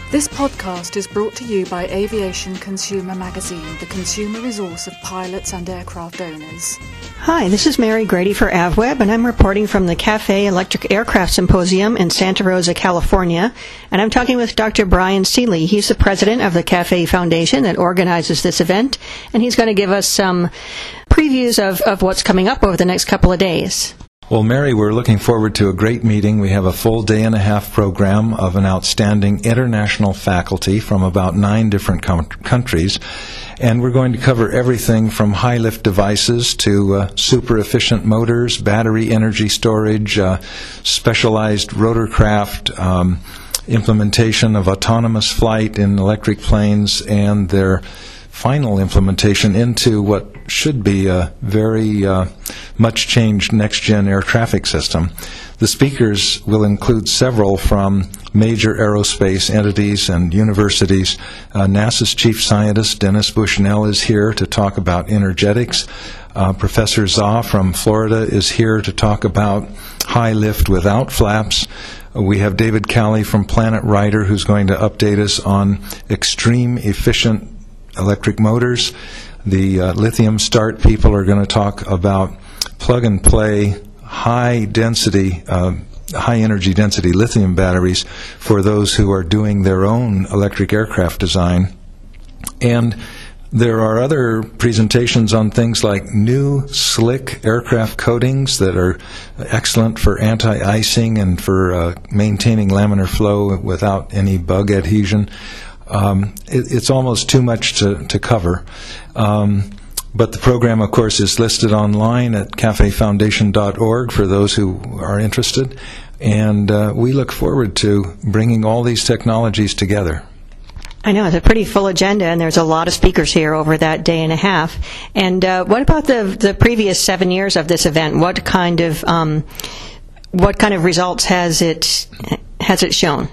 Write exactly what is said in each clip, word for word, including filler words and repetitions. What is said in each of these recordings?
This podcast is brought to you by Aviation Consumer Magazine, the consumer resource of pilots and aircraft owners. Hi, this is Mary Grady for AvWeb, and I'm reporting from the C A F E Electric Aircraft Symposium in Santa Rosa, California. And I'm talking with Doctor Brian Seeley. He's the president of the C A F E Foundation that organizes this event, and he's going to give us some previews of, of what's coming up over the next couple of days. Well, Mary, we're looking forward to a great meeting. We have a full day and a half program of an outstanding international faculty from about nine different com- countries. And we're going to cover everything from high-lift devices to uh, super-efficient motors, battery energy storage, uh, specialized rotorcraft, um, implementation of autonomous flight in electric planes, and their final implementation into what should be a very uh, much changed next-gen air traffic system. The speakers will include several from major aerospace entities and universities. Uh, NASA's chief scientist, Dennis Bushnell, is here to talk about energetics. Uh, Professor Zah from Florida is here to talk about high lift without flaps. Uh, we have David Cowley from Planet Rider, who's going to update us on extreme efficient electric motors. The uh, lithium start people are going to talk about plug-and-play, high-density, uh, high-energy density lithium batteries for those who are doing their own electric aircraft design. And there are other presentations on things like new, slick aircraft coatings that are excellent for anti-icing and for uh, maintaining laminar flow without any bug adhesion. Um, it, it's almost too much to, to cover. Um, but the program, of course, is listed online at C A F E foundation dot org for those who are interested. And uh, we look forward to bringing all these technologies together. I know, it's a pretty full agenda, and there's a lot of speakers here over that day and a half. And uh, what about the the previous seven years of this event? What kind of um, what kind of results has it has it shown?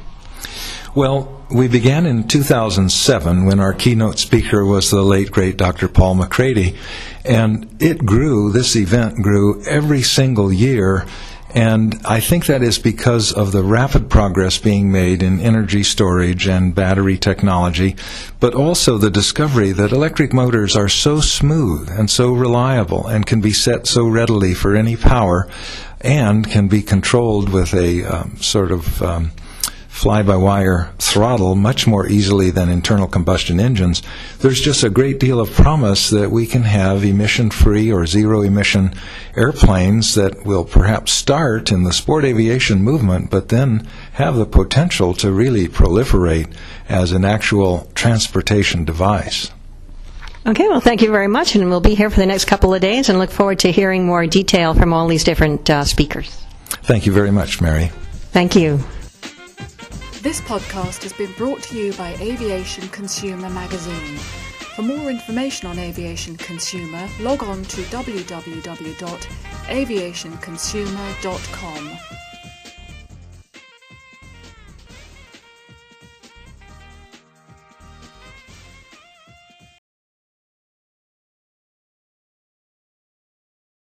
Well, we began in two thousand seven when our keynote speaker was the late, great Doctor Paul McCrady. And it grew, this event grew every single year. And I think that is because of the rapid progress being made in energy storage and battery technology, but also the discovery that electric motors are so smooth and so reliable and can be set so readily for any power and can be controlled with a um, sort of Um, fly-by-wire throttle much more easily than internal combustion engines. There's just a great deal of promise that we can have emission-free or zero-emission airplanes that will perhaps start in the sport aviation movement, but then have the potential to really proliferate as an actual transportation device. Okay, well, thank you very much, and we'll be here for the next couple of days and look forward to hearing more detail from all these different uh, speakers. Thank you very much, Mary. Thank you. This podcast has been brought to you by Aviation Consumer Magazine. For more information on Aviation Consumer, log on to w w w dot aviation consumer dot com.